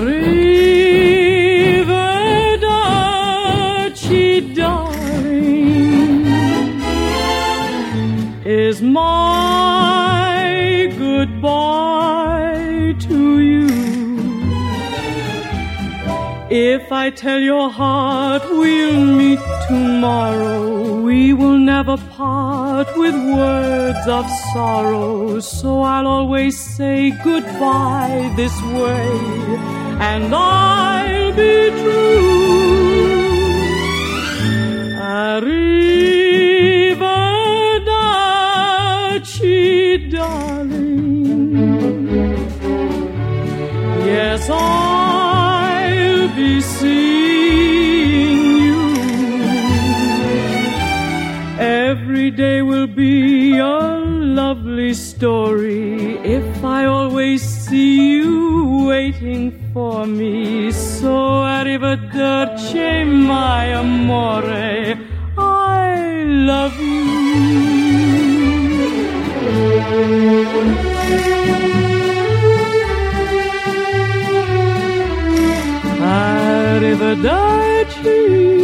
Arrivederci, darling, is my goodbye to you. If I tell your heart we'll meet tomorrow, we will never part with words of sorrow. So I'll always say goodbye this way, and I'll be true. Arrivederci, darling. Yes, I'll be seeing you. Every day will be a lovely story if I always see you waiting for me. So arrivederci, my amore, I love you. Arrivederci.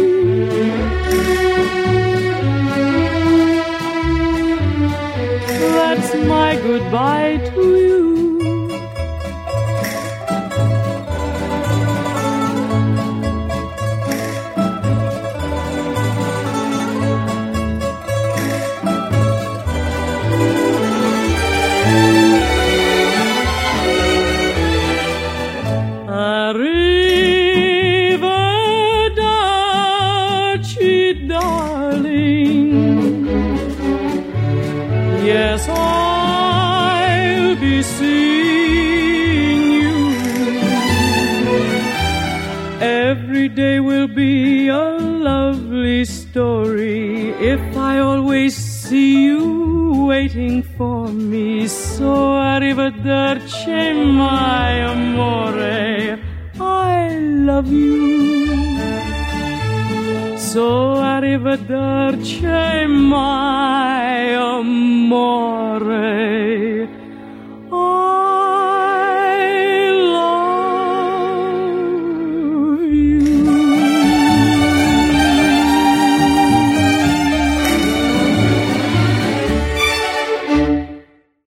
That's my goodbye to you. Arrivederci, darling. Yes, I'll be seeing you. Every day will be a lovely story if I always see you waiting for me. So arrivederci, my amore, I love you. So arrivederci, my amore,